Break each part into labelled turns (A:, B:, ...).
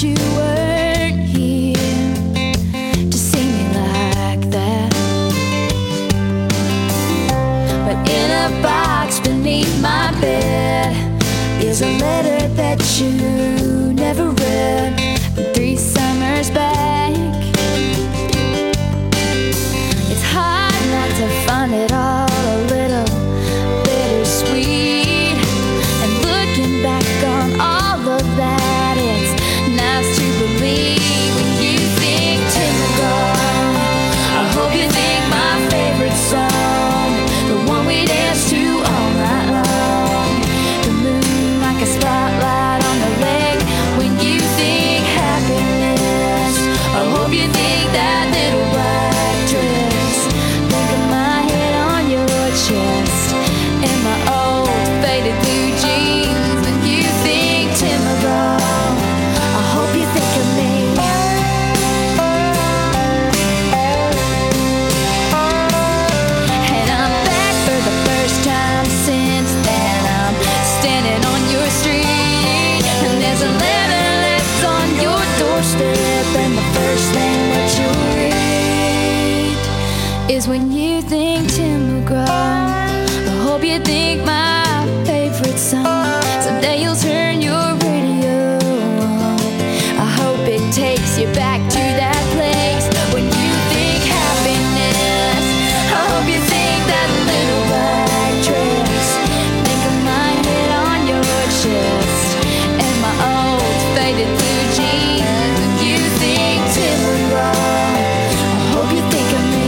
A: you weren't here to see me like that. But in a box beneath my bed is a letter that you never read from 3 summers back. It's hard not to find it all a little bittersweet. And looking back on all of that, it's nice to believe when you think Tim McGraw. I hope you think my favorite song, the one we dance to all night long. The moon like a spotlight on the lake. When you think happiness, I hope you think that little black dress. Think of my head on your chest and my old faded blue jeans. When you think Tim McGraw, I hope you think of me. And I'm back for the first time since then. I'm standing on your street, and there's a letter left on your doorstep, and the first thing that you'll read is when you think Tim McGraw. I hope you think my favorite song. Someday you'll turn your radio on. I hope it takes you back to that place when you think happiness. I hope you think that little black dress. Think of my head on your chest and my old faded blue jeans. When you think Tim McGraw, I hope you think of me.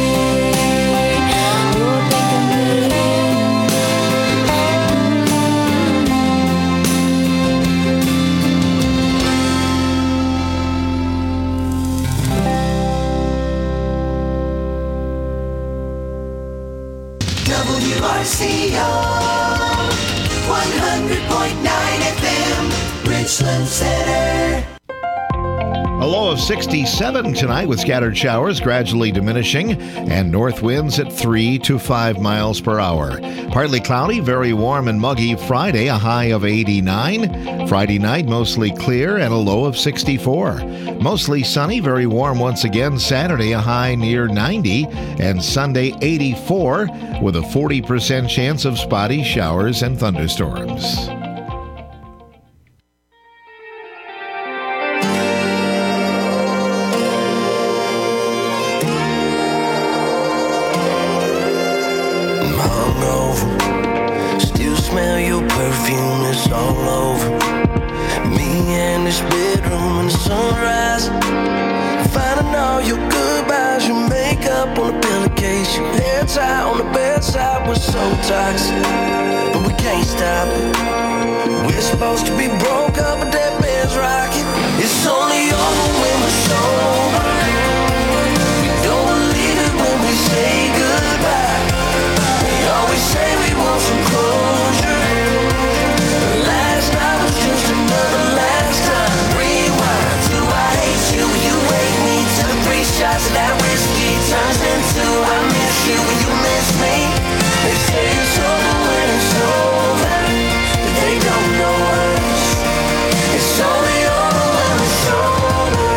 A: Oh, think of me.
B: WRCO 100.9 FM, Richland Center.
C: A low of 67 tonight with scattered showers gradually diminishing and north winds at 3 to 5 miles per hour. Partly cloudy, very warm and muggy Friday, a high of 89. Friday night, mostly clear and a low of 64. Mostly sunny, very warm once again Saturday, a high near 90. And Sunday, 84 with a 40% chance of spotty showers and thunderstorms.
D: Still smell your perfume, it's all over me and this bedroom in the sunrise. Finding all your goodbyes, your makeup on the pillowcase, your hair tie on the bedside was so toxic, but we can't stop it. We're supposed to be broke up, but that bed's rocking. It's only over when we're sober. We don't believe it when we say goodbye. We always say we want some closure. Last night was just another last time. Rewind to I hate you. You wake me to the 3 shots of that whiskey turns into I miss you when you miss me. They say it's over when it's over, but they don't know us. It's only over when it's over.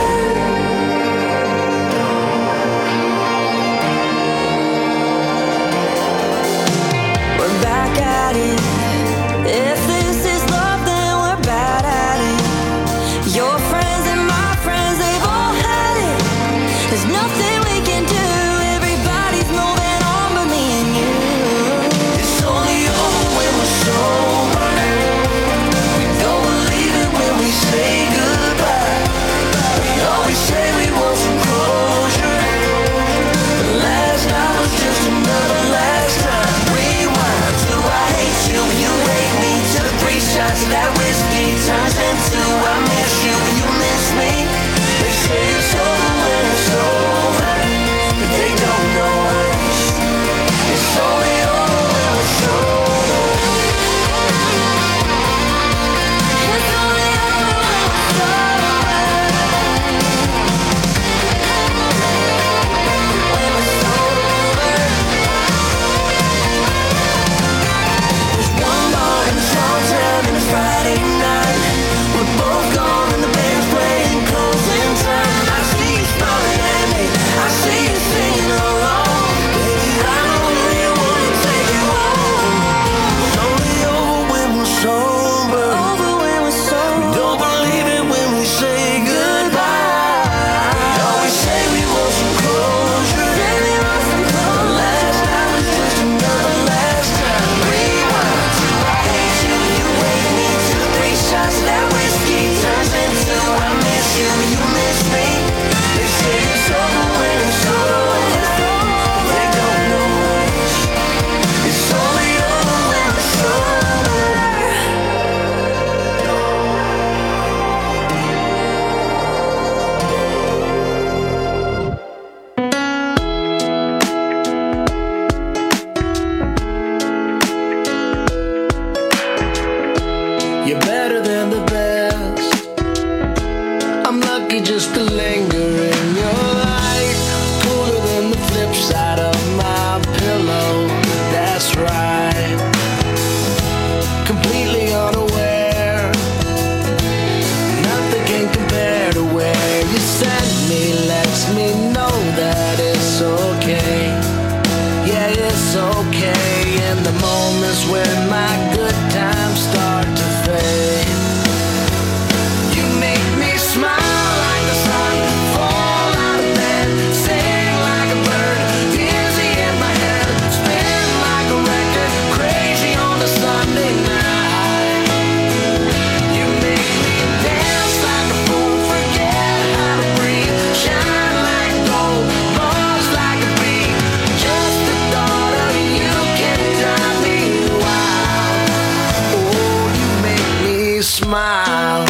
A: We're back at it. If this is love, then we're bad at it. Your friends and my friends, they've all had it. There's nothing we can do. Everybody's moving on but me and you.
D: It's me know that it's okay. Yeah, it's okay. In the moments when my good times start to fade, you make me smile like the sun, fall out of bed, sing like a bird, dizzy in my head, spin like a record, crazy on a Sunday night. You make me dance like a fool, forget how to breathe, shine like gold, buzz like a bee. Just the thought of you can drive me wild. Oh, you make me smile.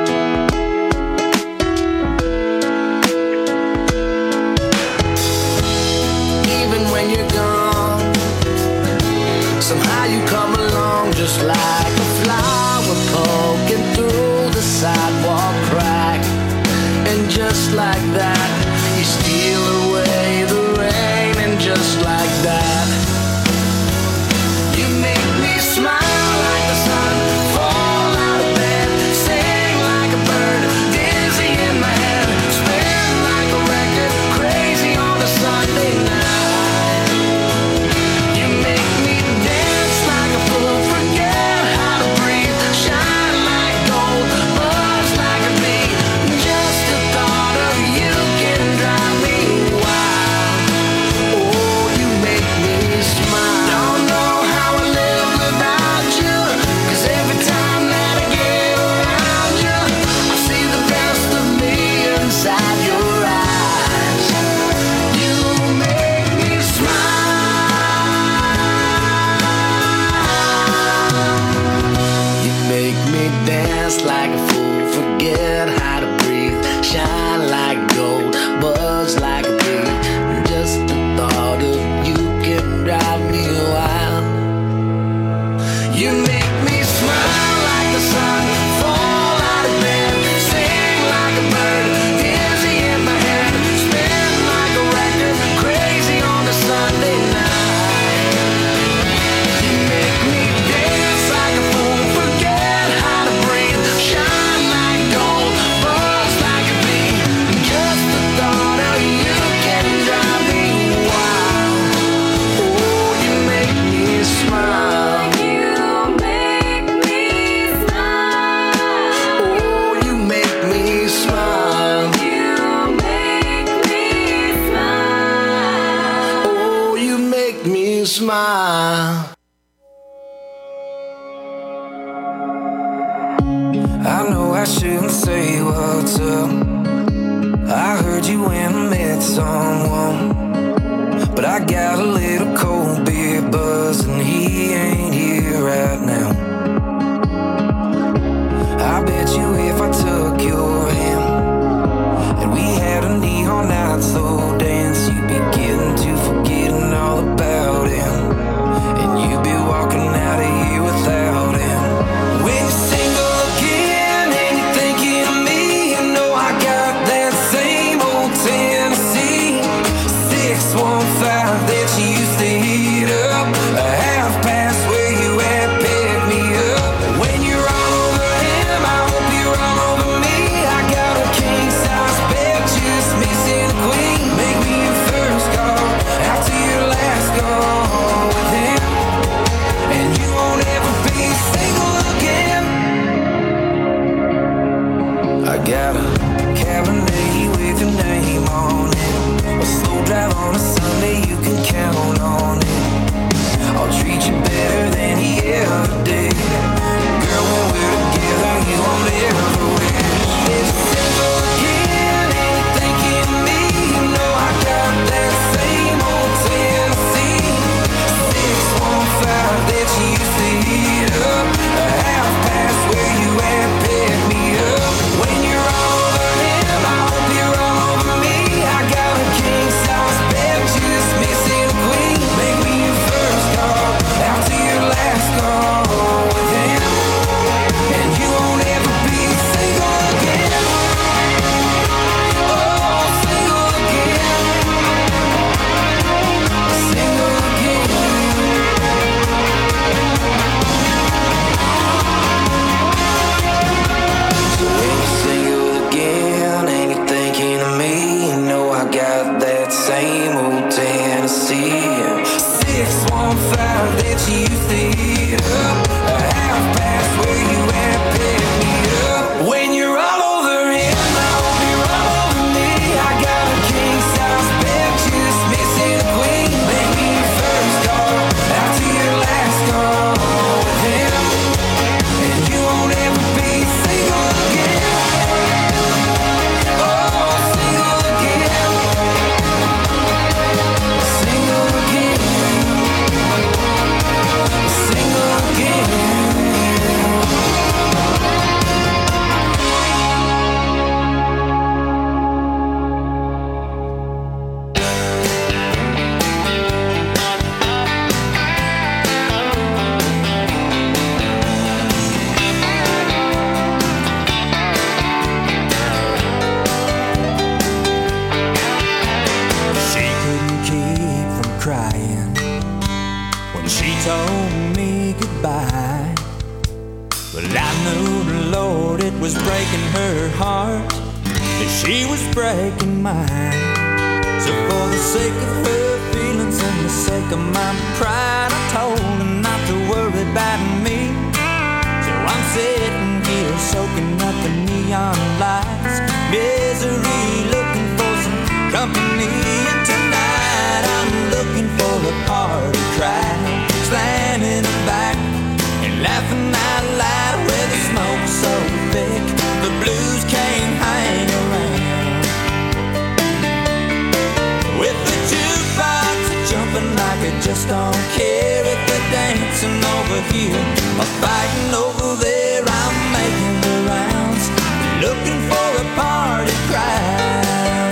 D: Even when you're gone, somehow you come along just like a flower poking through the sidewalk crack. And just like that, you steal away the rain. And just like that, you make me smile like the sun, fall out of bed, sing like a bird, dizzy in my head, spin like a record, crazy on a Sunday night. You make me dance like a fool, forget how to breathe, shine like gold, buzz like a bee. Just the thought of you can drive me wild. Oh, you make me smile. Don't know how I live without you, 'cause every time that I get around you, I see the best of me inside your eyes. You make me smile. You make me dance like a fool, forget how to breathe, shine like gold, buzz like a bee. Just the thought of you can drive me wild. You make me smile like the sun, fall out of bed, sing like a bird, dizzy in my head, spin like a record, crazy on a Sunday night. You make me dance like a fool, forget how to breathe, shine like gold, buzz like a bee. Just the thought of you can drive me wild. Oh, you make me smile.
A: You make me smile.
D: Oh, you make me smile.
A: You make me smile.
D: Oh, you make me smile.
E: I know I shouldn't say what's up. I heard you went and met someone, but I got a little cold beer buzz and he ain't here right now. I bet you if I took your hand and we had a neon night slow dance, you'd be getting to forgetting all about him, and you'd be walking out of here without him. When you're single again and you're thinking of me, you know I got that same old Tennessee 615 that you used to hear. got that same old Tennessee. 615 that you used to hit up, a half past where you at, pick me up. When you're all over him, I hope you're all over me. I got a king size bed, just missing a queen. Maybe your first call out to your last call with him, and you won't ever be single again. Oh, single again. Single again. Single again. She couldn't keep from crying when she told me goodbye. But I knew the Lord, it was breaking her heart, that she was breaking mine. So for the sake of her feelings and the sake of my pride, I told her not to worry about me. So I'm sitting here soaking up the neon lights, misery, looking for some company. And tonight I'm looking for a party crowd, slamming her back and laughing out loud, where the smoke's so thick the blues can't hang around. With the jukebox jumping like it just don't care, if they're dancing over here or fighting over there, I'm making the rounds, looking for a party crowd.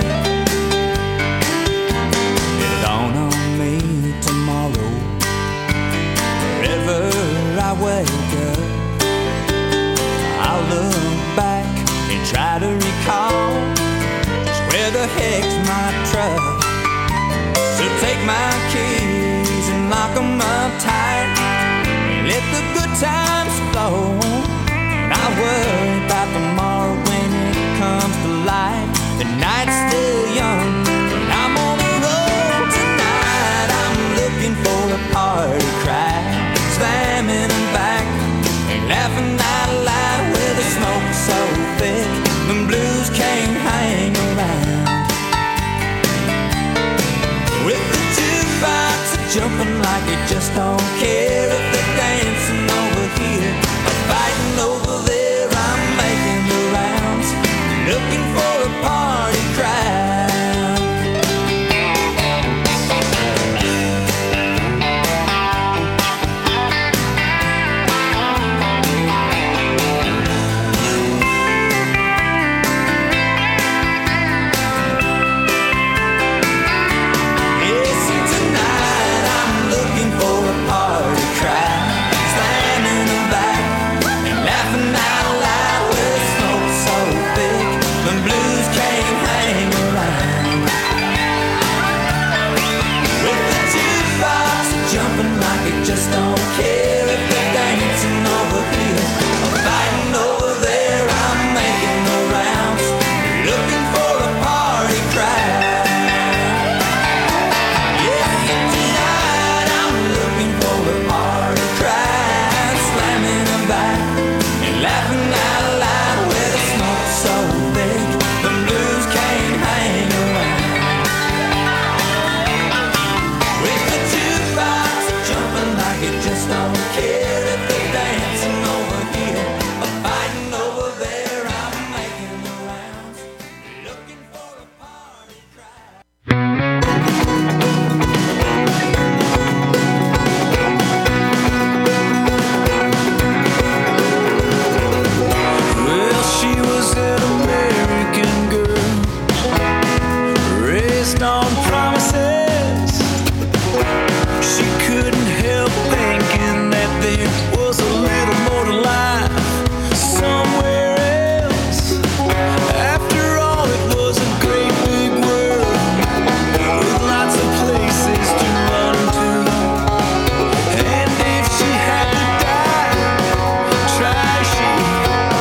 E: It'll dawn on me tomorrow, wherever I wake up, I'll look back and try to recall just where the heck's my truck. So take my keys and lock 'em up tight, and let the good times flow. And I worry about tomorrow when it comes to light. The night's still young, and I'm on the road tonight. I'm looking for a party crowd, slamming them back and laughing out loud, where the smoke's so thick the blues can't hang around. With the jukebox jumping like it just don't care, if they're dancing over here or fighting over there, I'm making the rounds, looking for a party crowd. Yes, and tonight I'm looking for a party crowd, slamming them back and laughing out loud, where the smoke's so thick the blues can't hang around. With the jukebox jumping like it just don't care, if they're dancing over here or fighting over there, I'm making the rounds, looking for a party crowd. Yes, and tonight I'm looking for a party crowd, slamming them back and laughing out loud, where the smoke's so thick the blues can't hang around. With the jukebox jumping like it just don't care, if they're dancing over here or fighting over there, I'm making the rounds, looking for a party crowd. Well, she was an American girl, raised on promises. She couldn't help thinking that there was a little more to life somewhere else. After all, it was a great big world with lots of places to run to. And if she had to die, try she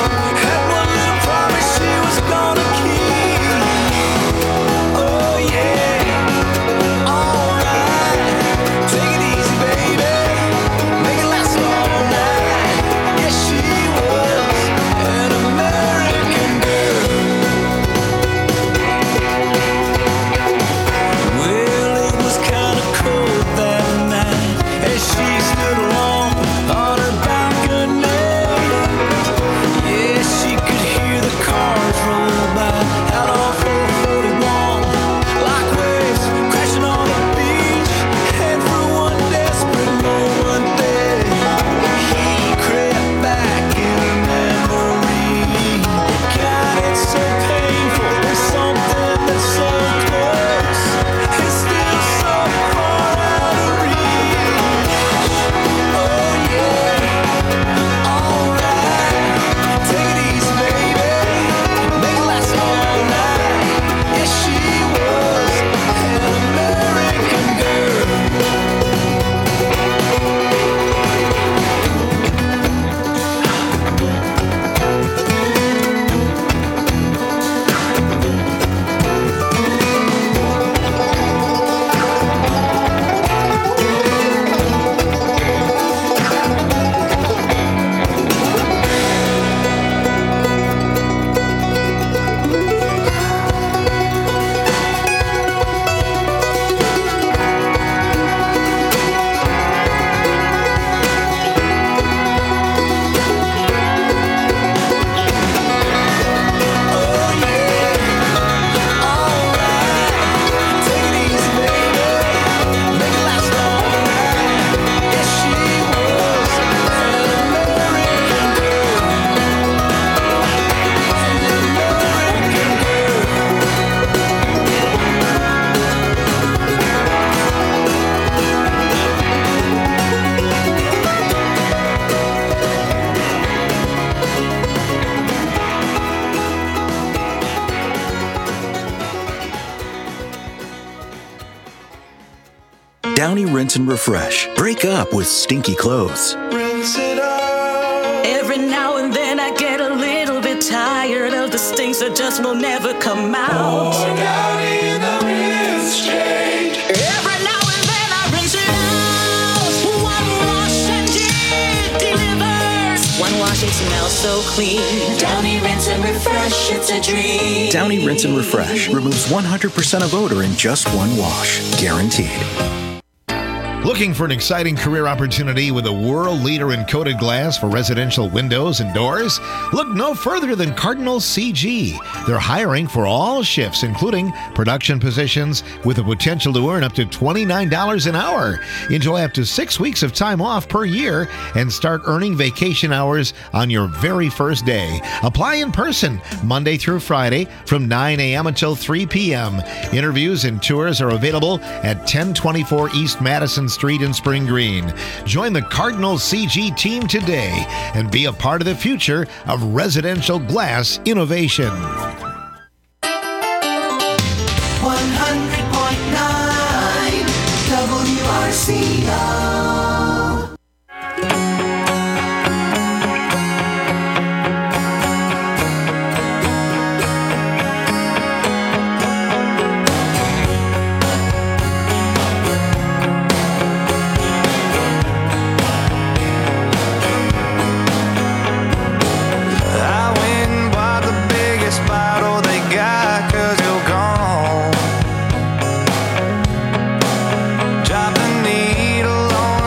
E: had one little promise she was gonna keep. Oh yeah.
F: Downy Rinse and Refresh. Break up with stinky clothes.
D: Rinse it out.
G: Every now and then I get a little bit tired of the stinks that just will never come out.
D: Pour Downy in the rinse change.
G: Every now and then I rinse it out. One wash and it delivers. One wash, it smells so clean. Downy Rinse and Refresh, it's a dream.
F: Downy Rinse and Refresh removes 100% of odor in just one wash. Guaranteed.
C: Looking for an exciting career opportunity with a world leader in coated glass for residential windows and doors? Look no further than Cardinal CG. They're hiring for all shifts, including production positions, with the potential to earn up to $29 an hour. Enjoy up to 6 weeks of time off per year and start earning vacation hours on your very first day. Apply in person Monday through Friday from 9 a.m. until 3 p.m. Interviews and tours are available at 1024 East Madison Street in Spring Green. Join the Cardinal CG team today and be a part of the future of residential glass innovation.
B: 100.9 WRCO.
E: Drop the needle on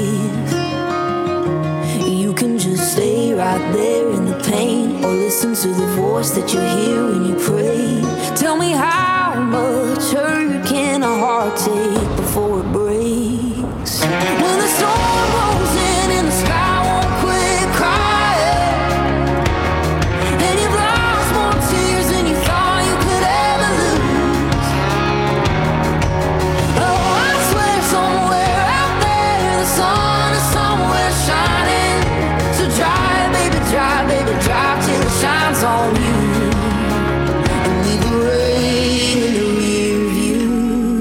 A: breathe. You can just stay right there in the pain, or listen to the voice that you hear when you pray. Tell me, how much hurt can a heart take before it breaks? When the storm rolls in and the sky won't quit crying, and you've lost more tears than you thought you could ever lose. Oh, I swear somewhere out there the sun is somewhere shining. So drive, baby, drive till it shines on you. And leave the rain in the rear view.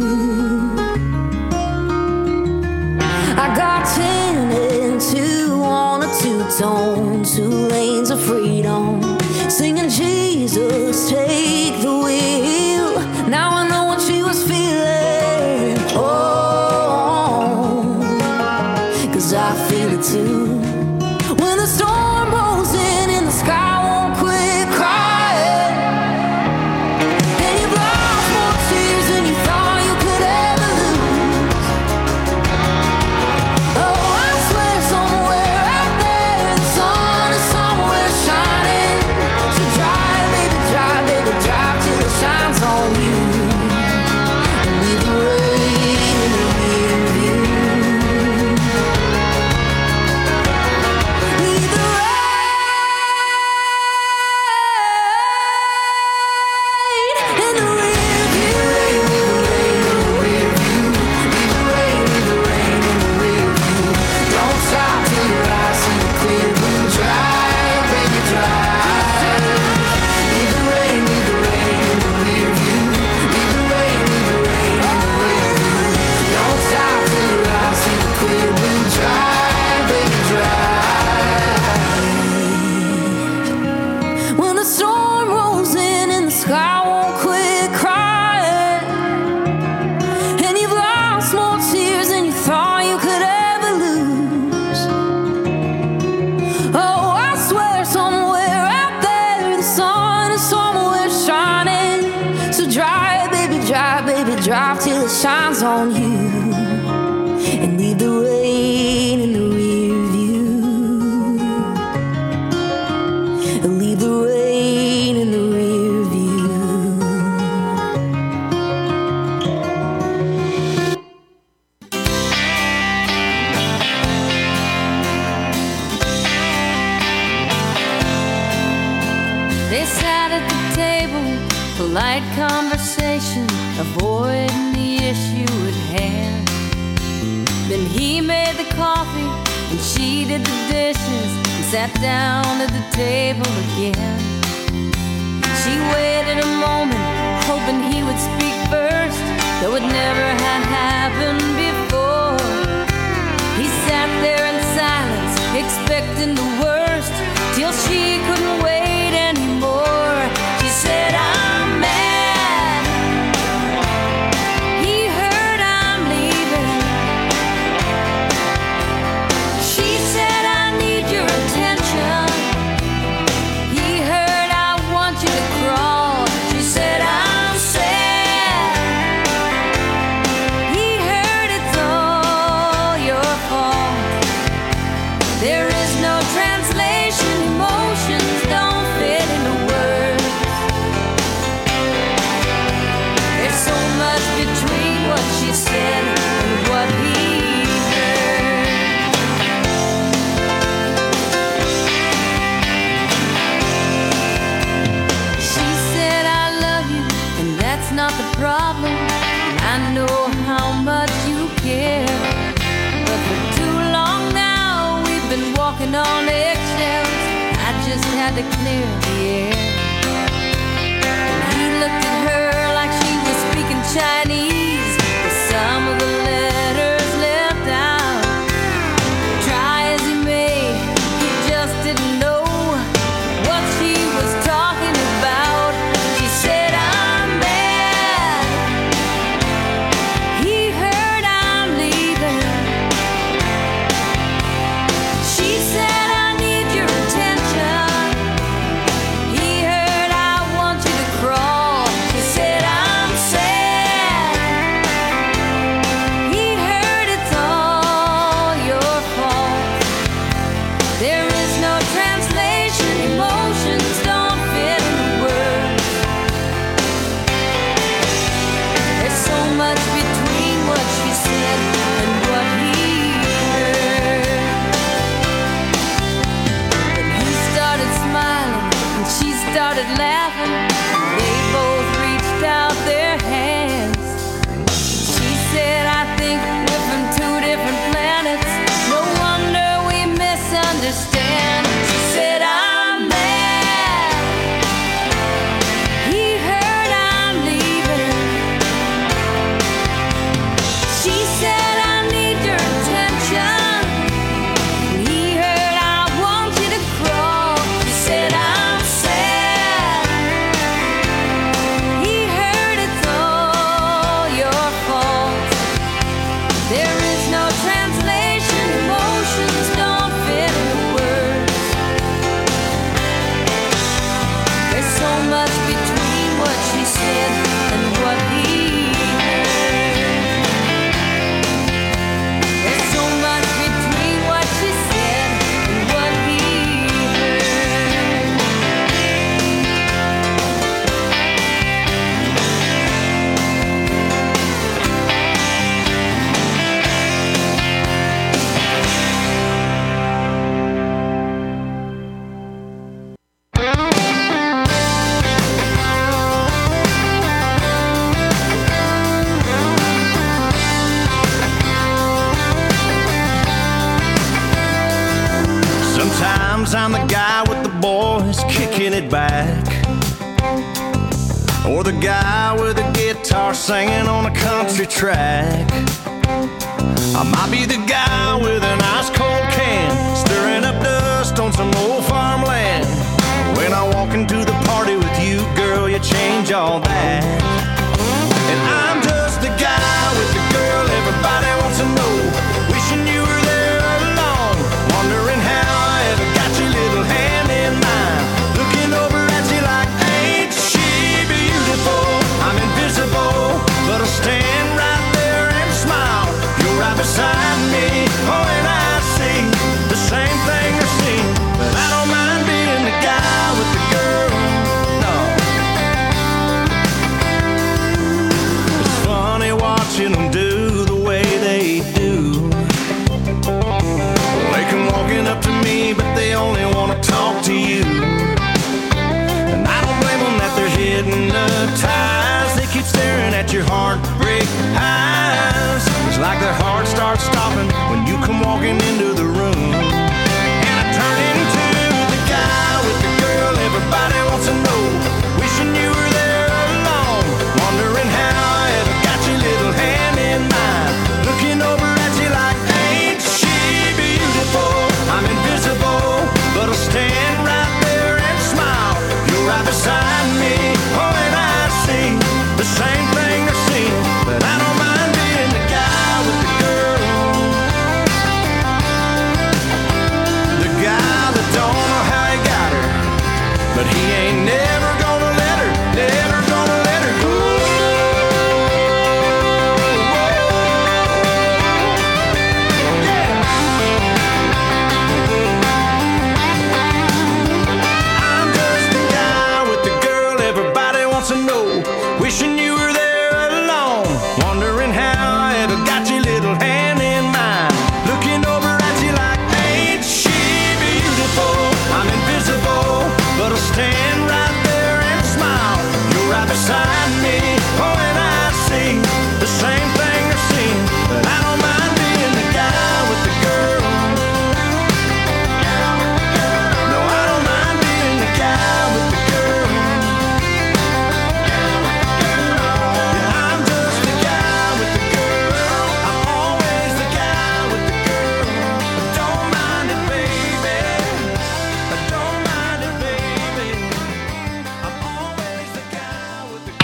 A: I got 10 and 2 on a two-tone, 2 lanes of freedom, singing Jesus, take the wheel. Now I know what she was feeling. Oh, 'cause I feel it too. When the storm rolls in and the sky won't quit crying, and you've lost more tears than you thought you could ever lose. Oh, I swear somewhere out there the sun is somewhere shining. So drive, baby, drive till it shines on you. And leave the rain in the rear view. Leave the rain in the rear view. Leave the rain in the rear view. Don't stop till your eyes see the clear blue. Drive, baby, drive. Leave the rain in the rear view. Leave the rain in the rear view. Don't stop till your eyes see the clear blue. Drive, baby, drive. When the storm rolls in and the sky won't quit crying, and you've lost more tears than you thought you could ever lose. Oh, I swear somewhere out there the sun is somewhere shining. So drive, baby, drive till it shines on you. And leave the rain in the rear view. And leave the rain in the rear view. They sat at the table, polite conversation, avoiding the issue at hand. Then he made the coffee and she did the dishes and sat down at the table again. She waited a moment, hoping he would speak first, though it never had happened before. He sat there in silence, expecting the worst, till she couldn't wait anymore. She said, I'm mad. He heard I'm leaving. She said, I need your attention. He heard, I want you to crawl. She said, I'm sad. He heard, it's all your fault. There is no translation, emotions don't fit into words. There's so much between what she said and what he heard. She said, I love you, and that's not the problem. I know how much you care, but for too long now we've been walking on eggshells. I just had to clear the air. And he looked at her like she was speaking Chinese, with some of the letters left out. Try as he may, he just didn't know what she was talking about. She said, I'm mad. He heard I'm leaving. She said, I need your attention. He
H: Sometimes I'm the guy with the boys kicking it back, or the guy with a guitar singing on a country track. I might be the guy with an ice cold can, stirring up dust on some old farmland. When I walk into the party with you, girl, you change all that. And I'm just the guy with the girl everybody wants to know, wishing you were there alone, wondering how I ever got your little hand in mine, looking over at you like, ain't she beautiful? I'm invisible, but I'll stand right there and smile. You're right beside me, oh, and I see the same thing I see. But I don't mind being the guy with the girl, no. It's funny watching them do the way they do. They come walking up to me, but they only want to talk to you. And I don't blame them that they're hypnotized. They keep staring at your heartbreak eyes. It's like their heart starts stopping when you come walking into the room. And I turn into the guy with the girl everybody wants to know, wishing you were there alone, wondering how I ever got your little hand in mine, looking over at you like, ain't she beautiful? I'm invisible, but I'll stand right there and smile. You're right beside me, oh, and I see the same thing I see. But I don't mind being the guy with the girl, the guy that don't know how he got her, but he ain't never gonna let her, never gonna let her go. Yeah. I'm just the guy with the girl everybody wants to know, wishing you were there alone, wondering how I ever got your little hand in mine, looking over at you like, ain't she beautiful? I'm invisible, but I'll stand right there and smile. You're right beside me, oh, and I see the same thing I see. But I don't mind being the guy with the girl. No, I don't mind being the guy with the girl. Yeah, I'm just the guy with the girl. I'm always the guy with the girl. But don't mind it, baby. But don't mind it, baby. I'm always the guy with the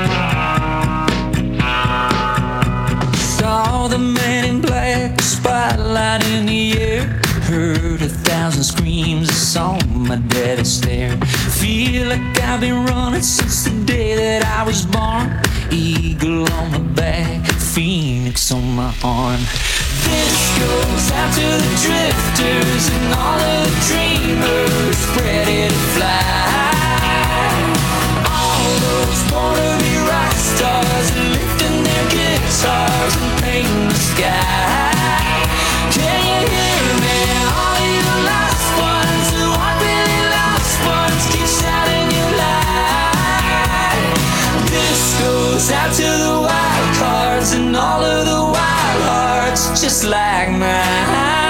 E: Saw the man in black, spotlight in the air. Heard 1,000 screams, I saw my daddy stare. Feel like I've been running since the day that I was born. Eagle on my back, phoenix on my arm. This goes out to the drifters and all of the dreamers ready to fly. All those wannabe rock stars lifting their guitars and painting the sky. Can you hear me? All you lost ones who aren't really lost ones, keep shouting your light. This goes out to the wild cards and all of the wild hearts just like mine.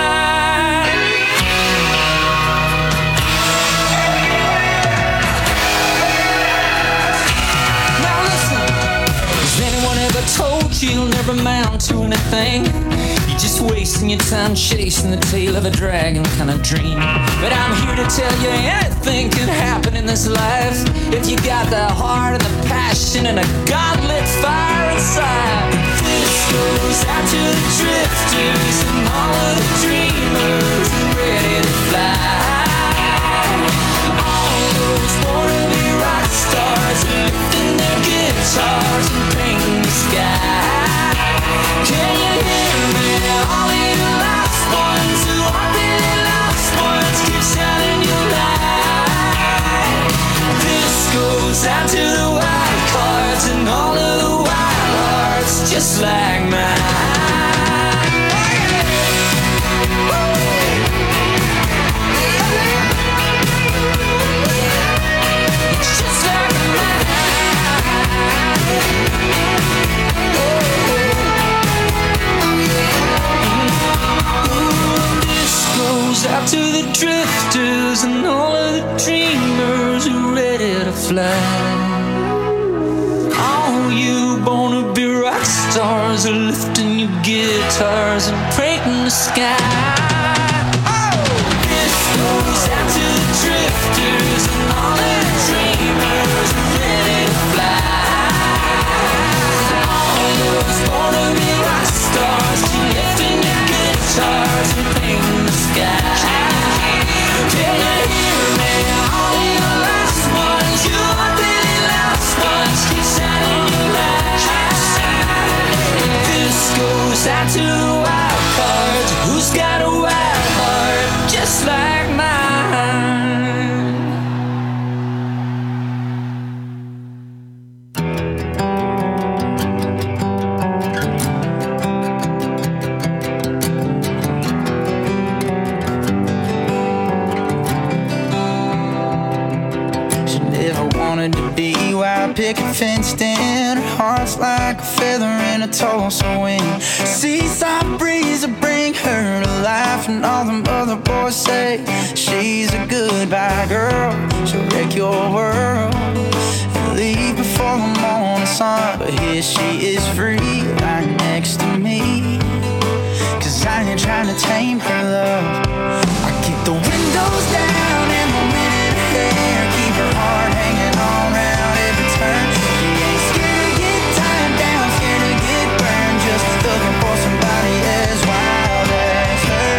E: Now listen, has anyone ever told you you'll never amount to anything? You're just wasting your time chasing the tail of a dragon kind of dream. But I'm here to tell you anything can happen in this life if you got the heart and the passion and a godlit fire inside. This goes out to the drifters and all of the dreamers ready to fly. All those wannabe rock stars lifting their guitars and painting the sky. Can you hear me? All you lost ones who aren't really lost ones, keep shining your light. This goes out to the wild cards and all of the wild hearts just like mine. Woo! goes out to the drifters and all of the dreamers who are ready to fly. All you wanna be rock stars are lifting your guitars and painting the sky. This goes out to the drifters and all of the dreamers who are ready to fly. All those wanna be rock stars lifting your guitars and painting the sky. Can you hear me? All your last ones, you really last ones, keep shining your light. This goes out to the wild cards. Who's got a wild heart just like mine? To be wild, picket fenced in. Her heart's like a feather in a Tulsa wind. Seaside breeze will bring her to life, and all the other boys say she's a goodbye girl. She'll wreck your world and leave before the morning sun. But here she is free, right next to me. 'Cause I ain't trying to tame her love. I keep the windows down and the wind in her hair, keep her heart hanging on round every turn. She ain't scared to get tied down, scared to get burned, just looking for somebody as wild as her.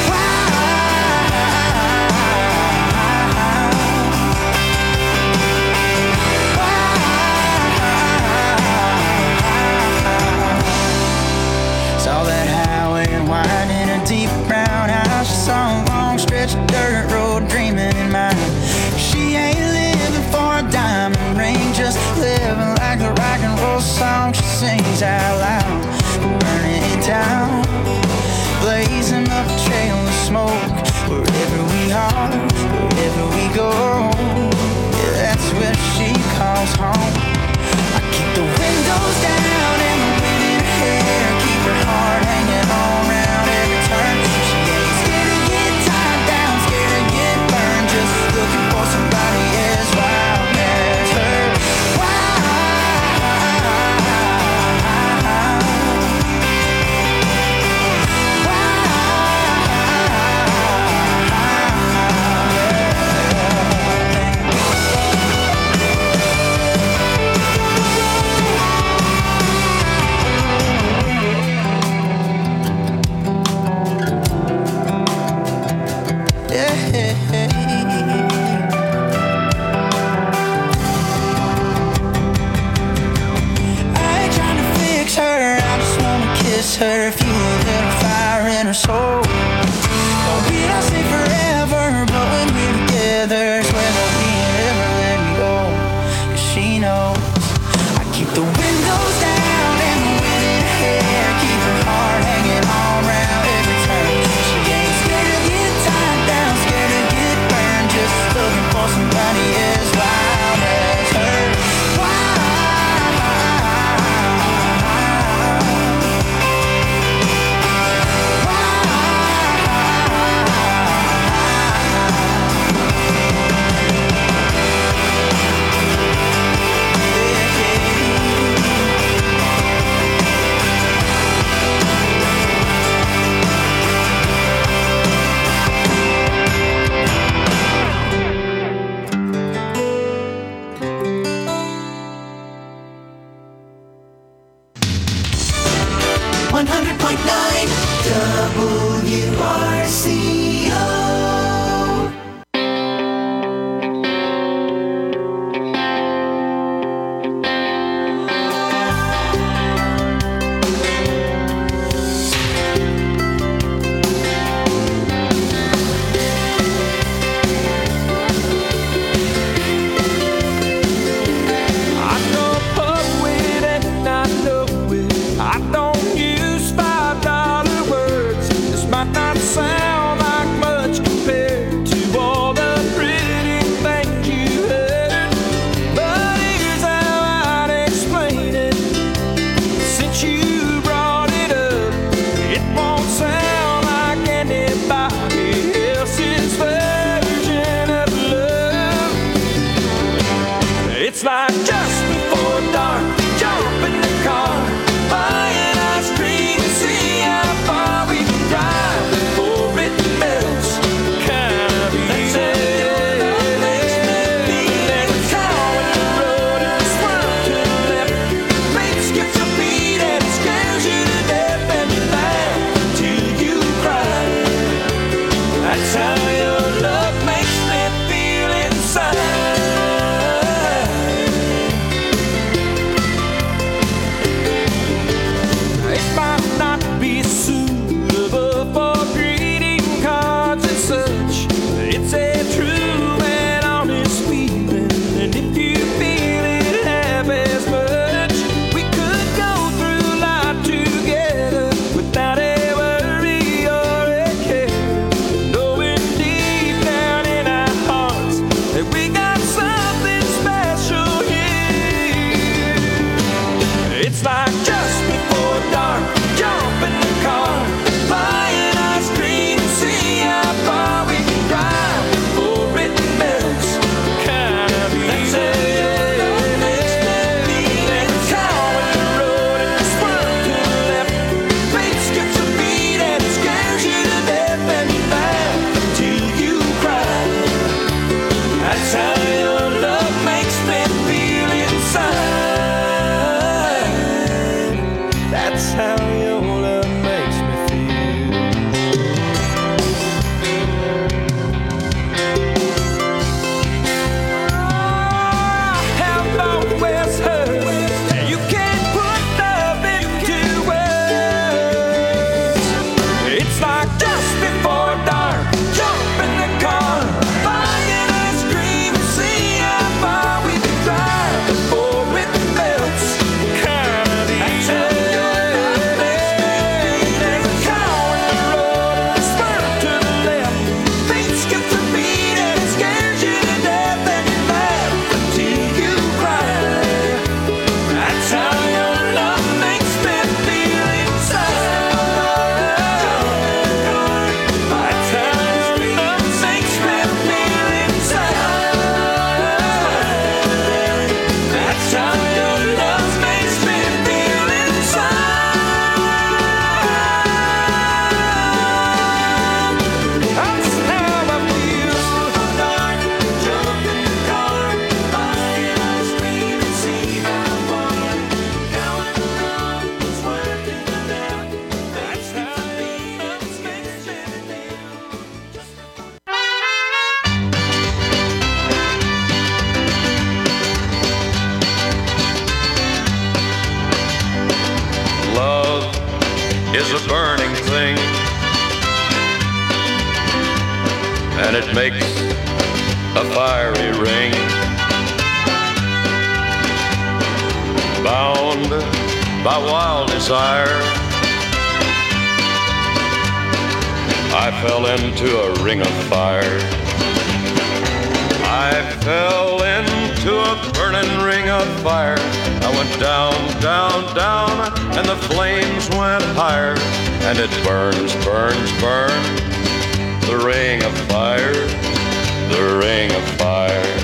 E: Saw that highway and winding a deep brown house. She saw a long stretch of dirt road dreaming in mind. She ain't living for a diamond ring, just living like the rock and roll song she sings out loud. Burning it down, blazing up a trail of smoke. Wherever we are, wherever we go, yeah, that's where she calls home. I keep the windows down and the wind in her hair, keep her heart hanging on round every turn. She ain't scared to get tied down, scared to get burned, just looking for somebody as wild as her. Her, feel a little fire in her soul. Oh, we don't stay forever, but when we're together, swear that we ain't ever let me go. 'Cause she knows I keep the windows down and the wind in her hair, keep her heart hanging on round every turn. She ain't scared to get tied down, scared to get burned, just looking for somebody as wild as her. That's how your love makes me feel inside. It might not be suitable for greeting cards and such. It's a true and honest feeling, and if you feel it half as much, we could go through life together without a worry or a care, knowing deep down in our hearts that we got something special here. It's like just before dark, jump in the car, buying ice cream and see how far we can drive before it melts. Kind of easy. That's how your love makes me feel inside. When the road and you swerve to the left, fate skips a beat and it scares you to death, and you laugh until you cry. That's how your love makes me feel inside. That's how your love makes me feel. I have always heard that you can't put love into words. It's like just before dark, jump in the car, buying ice cream and see how far we can drive before it melts. Kind of easy. That's how your love makes me feel. There's a car in the road and you swerve to the left. Fate skips a beat and it scares you to death, and you laugh until you cry. That's how your love makes me feel inside. That's how your love makes me feel inside. That's how your love makes me feel inside. That's how I feel. Jump in the car, buying ice cream and see how far. Going around, swerve to the left. That's how your love makes me feel.
H: Love is a burning thing, and it makes a fiery ring. Bound by wild desire, I fell into a ring of fire. I fell into a burning ring of fire. I went down, down, down, and the flames went higher. And it burns, burns, burns, the ring of fire, the ring of fire.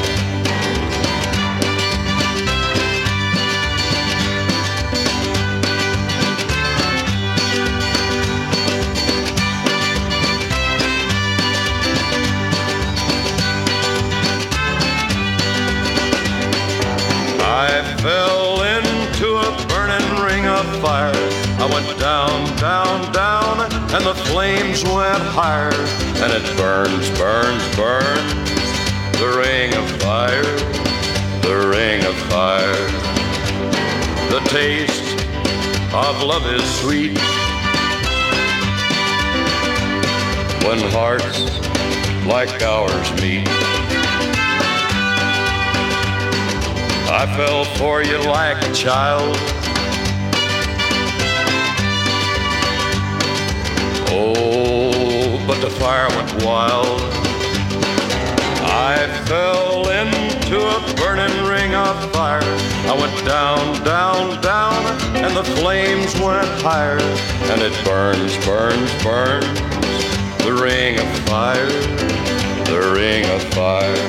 H: I fell into a burning ring of fire. I went down, down, down, and the flames went higher. And it burns, burns, burns, the ring of fire, the ring of fire. The taste of love is sweet when hearts like ours meet. I fell for you like a child. Oh, but the fire went wild. I fell into a burning ring of fire. I went down, down, down, and the flames went higher. And it burns, burns, burns, the ring of fire, the ring of fire.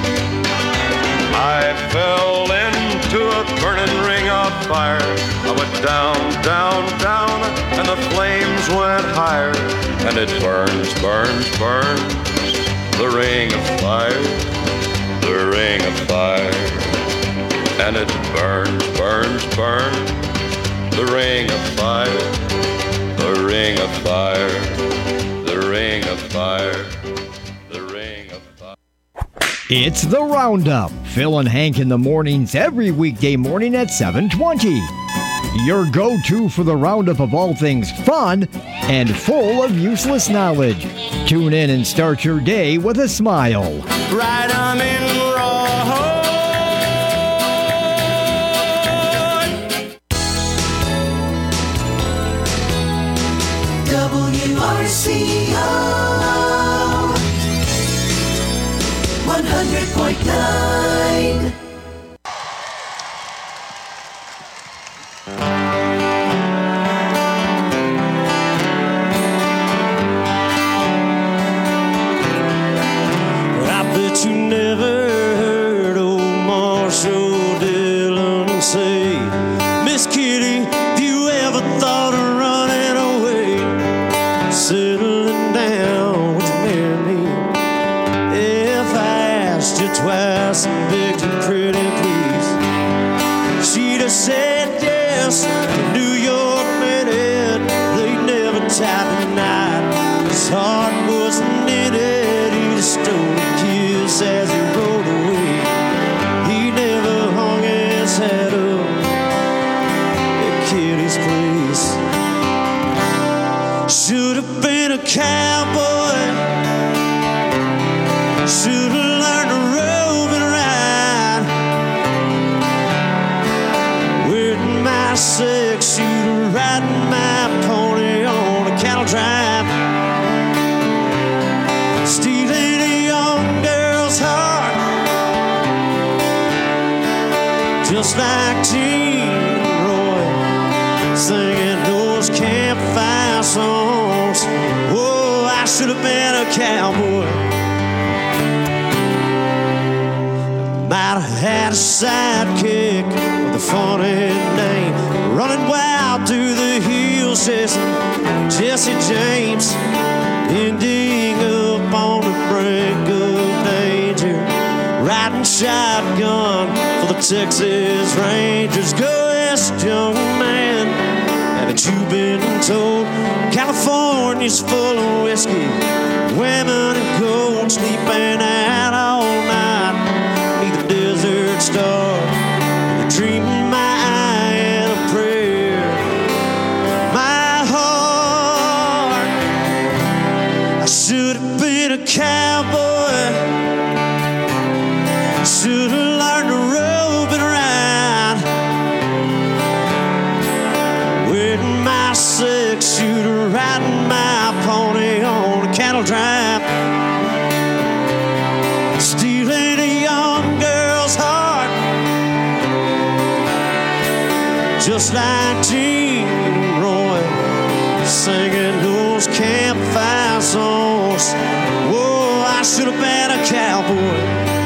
H: I fell into a burning ring of fire. I went down, down, down, and the flames went higher. And it burns, burns, burns, the ring of fire, the ring of fire. And it burns, burns, burns, the ring of fire, the ring of fire, the ring of fire.
I: fire, the ring of fire.
J: It's the Roundup. Phil and Hank in the mornings every weekday morning at 7:20. Your go-to for the roundup of all things fun and full of useless knowledge. Tune in and start your day with a smile.
H: Right on in
B: WRCO 100.9.
H: I bet you never heard old Marshall Dillon say, Miss Kitty, have you ever thought of running away? Settling down, would you marry me? If I asked you twice and begged you pretty please, she'd have said yes. New York minute, they never tied the knot. His heart wasn't in it, he just stole a kiss as he rode away. He never hung his head up at Kitty's place. Should have been a cowboy, should have learned to rope and ride. With my six shooter, riding my pony on a cattle drive. Stealing a young girl's heart, just like Gene Roy, singing those campfire songs. Oh, I should have been a cowboy. Might have had a sidekick with a funny name, running wild through the hills, chasing Jesse James, ending up on the brink of danger, riding shotgun for the Texas Rangers. Go west, young man, haven't you been told California's full of whiskey, women and gold, sleeping out all night beneath the desert star, the dream in my eye and a prayer. My heart, I should have been a cowboy, should have learned to rope and ride. With my six shooter, riding my pony on a cattle drive. Stealing a young girl's heart, just like Gene Roy, singing those campfire songs. Whoa, I should have been a cowboy.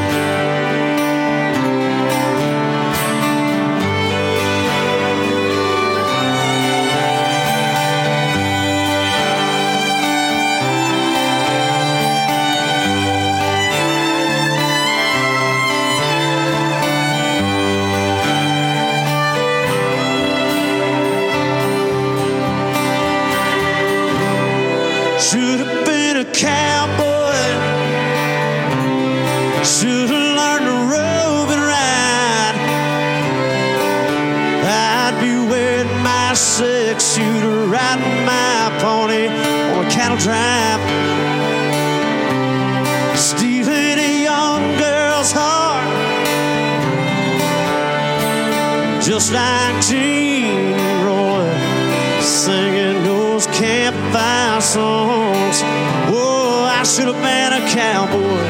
H: Should have been a cowboy, should have learned to rope and ride. I'd be wearing my six shooter, riding my pony on a cattle drive. Stealing a young girl's heart, just like Gene Roy, singing those campfire songs. Whoa, I should have been a cowboy.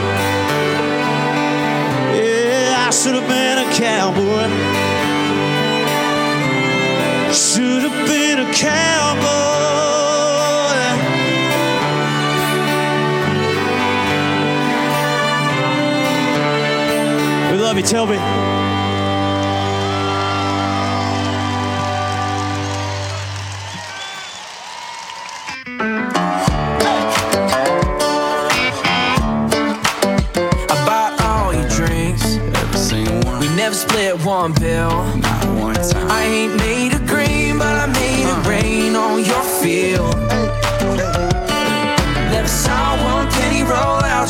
H: Yeah, I should have been a cowboy. Should have been a cowboy. We love you, Toby.
E: Never split one bill. Not one time. I ain't made it green, but I made it rain on your field. Never saw one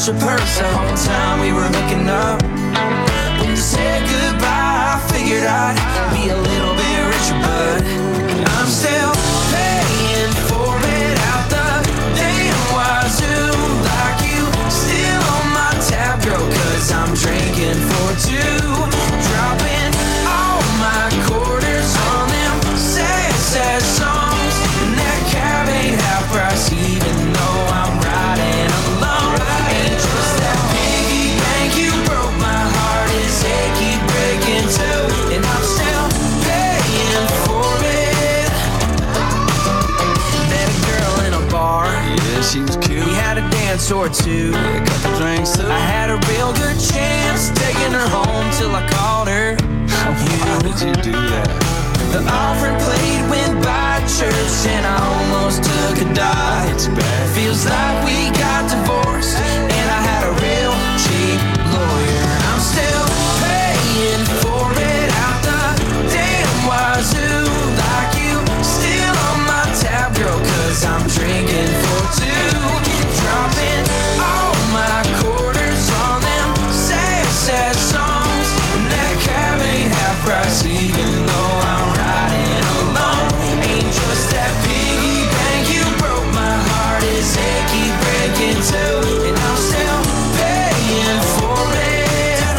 E: your purse the whole time we were hooking up. When you said goodbye, I figured I'd be a little bit richer, but I'm still paying for it out the damn wazoo. Like you still on my tab, girl, cause I'm drinking for two. Dropping all my quarters on them sad songs. And that cab ain't half price, even though I'm riding alone. Ain't just that piggy bank you broke my heart, it's achy breaking too. And I'm still paying for it. Met a girl in a bar, yeah, she was cute. We had a dance or two, yeah, got the drinks too. I had a real good chance taking her home till I called her. Why did you do that? The offering plate went by church and I almost took a dive. It's bad. Feels like we got divorced and I had a real cheap lawyer. I'm still paying for it out the damn wazoo. Like you still on my tab, girl, cause I'm drinking for two. Dropping all my quarters on them sad songs. And that cab ain't half price, even though I'm riding alone. Ain't just that piggy bank you broke my heart, it's achy breaking too. And I'm still paying for it.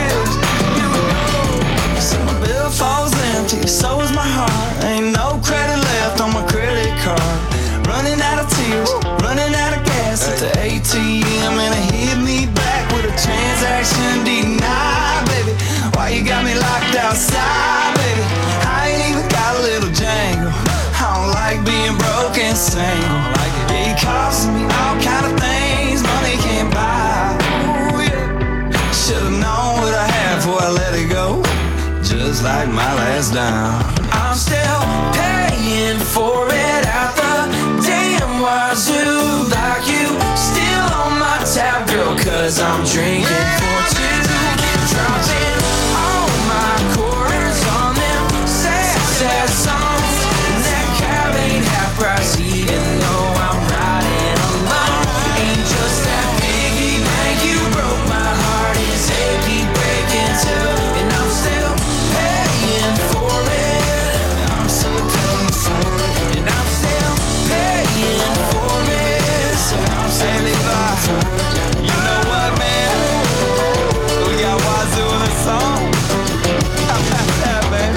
E: So my bill falls empty, so is my heart. Ain't no credit left on my credit card. Running out of tears, running out of gas at the ATM, and it hit me back with a transaction denied, baby. Why you got me locked outside, baby? I ain't even got a little jangle. I don't like being broke and single. It costs me all kind of things money can't buy. Ooh, yeah. Should've known what I had before I let it go. Just like my last dime. I'm still paying for it out the damn wazoo. Like you still on my tab, girl, cause I'm drinking for two. Dropping all my quarters on them sad songs. And that cab ain't half price, even though I'm riding alone. Ain't just that piggy bank you broke my heart, it's achy breaking too. And I'm still paying for it. I'm still paying for it. And I'm still paying for it. So I'm still paying for it. You know what, man? We got Wazoo in the song. How about that, baby?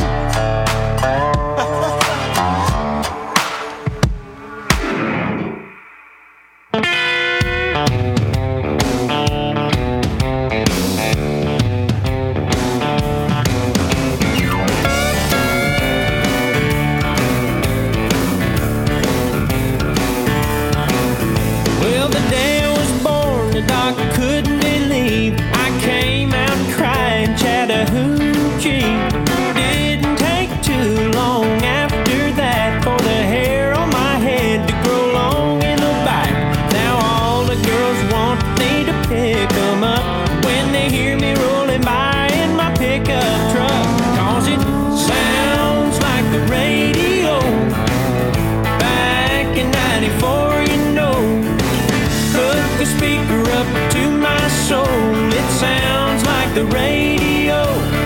K: Well, the day I was born, the doctor couldn't believe I came out crying Chattahoochee. Didn't take too long after that for the hair on my head to grow long in the back. Now all the girls want me to pick them up when they hear me rolling by in my pickup truck. 'Cause it sounds like the radio back in 94, you know. Hook the speaker up to my soul. It sounds like the radio.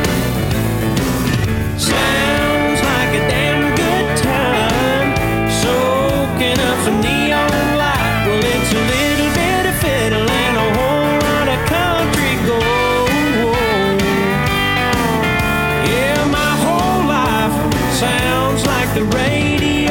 K: Sounds like a damn good time. Soaking up some neon light. Well, it's a little bit of fiddle and a whole lot of country gold. Yeah, my whole life sounds like the radio.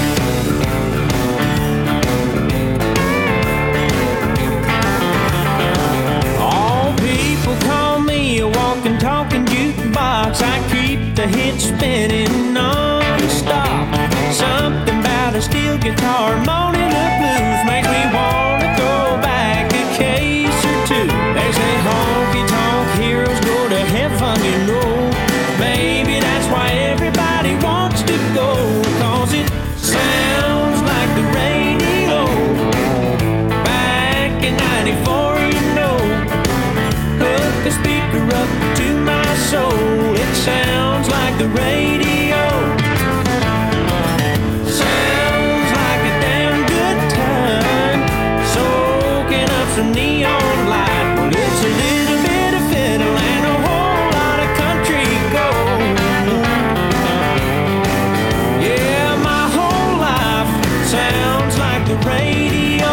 K: All people call me a walking, talking jukebox. I keep the hits spinning non-stop. Something about a steel guitar moaning the blues makes me want to go back a case or two. They say honky-tonk heroes go to heaven, you know. Maybe that's why everybody wants to go. 'Cause it sounds like the radio back in 94, you know. Hook the speaker up to my soul. It sounds like the radio. Sounds like a damn good time. Soaking up some neon light. Well, it's a little bit of fiddle and a whole lot of country gold. Yeah, my whole life sounds like the radio.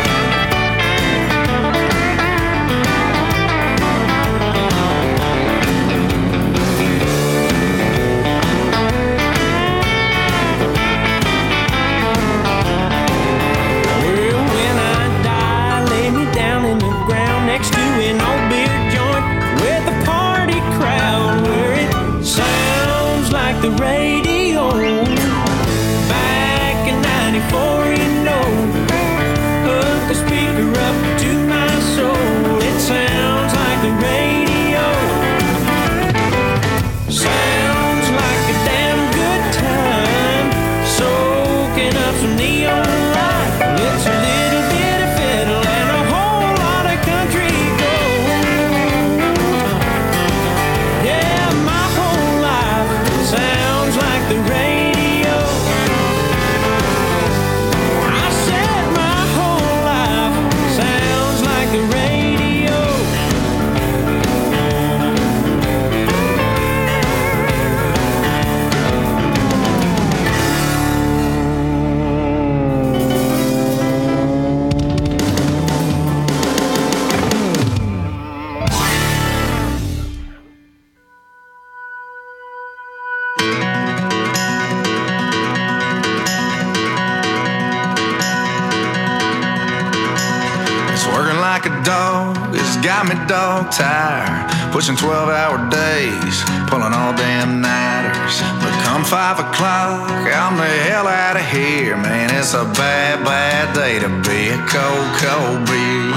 K: Next to an old beer joint with a party crowd where it sounds like the radio. Back in 94, you know, hook a speaker up to my soul. It sounds like the radio. Sounds like a damn good time, soaking up some neon light. It's a little bit of fiddle and a whole lot of country. Sounds like the radio. I said my whole life sounds like the radio.
L: Got me dog tired, pushing 12-hour days, pulling all damn nighters. But come 5 o'clock, I'm the hell out of here, man. It's a bad, bad day to be a cold, cold beer.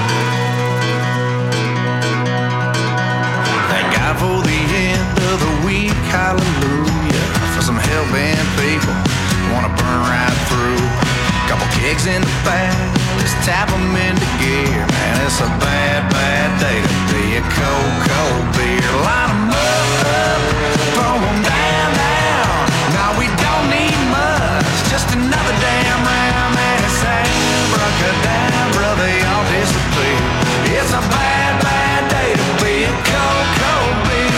L: Thank God for the end of the week, hallelujah. For some hell-bent people who wanna burn right through. Couple kegs in the back, let's tap them into gear. Man, it's a bad, bad day to be a cold, cold beer. Line them up, throw them down, down. No, we don't need much, just another damn round. Man, it's abracadabra, they all disappear. It's a bad, bad day to be a cold, cold beer.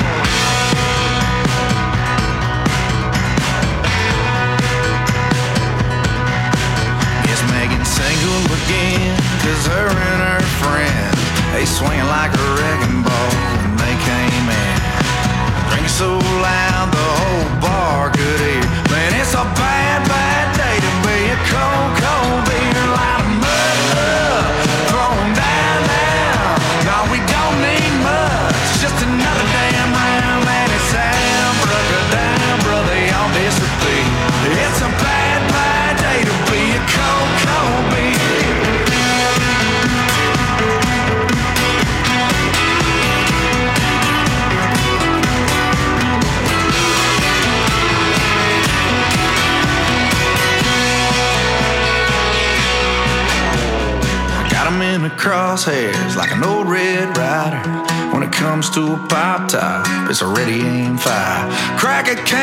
L: Single again, cause her and her friend, they swinging like a wrecking ball when they came in. Drinking so loud the whole bar could hear. Man, it's a bad, bad day to be a cold, cold beer. Line 'em up, throw 'em down, down. No, we don't need much, just another damn round. Man, it's abracadabra, they all disappear. It's a bad, bad day to be a cold, cold beer. In the crosshairs like an old red rider. When it comes to a pop top, it's a ready aim fire. Crack a can.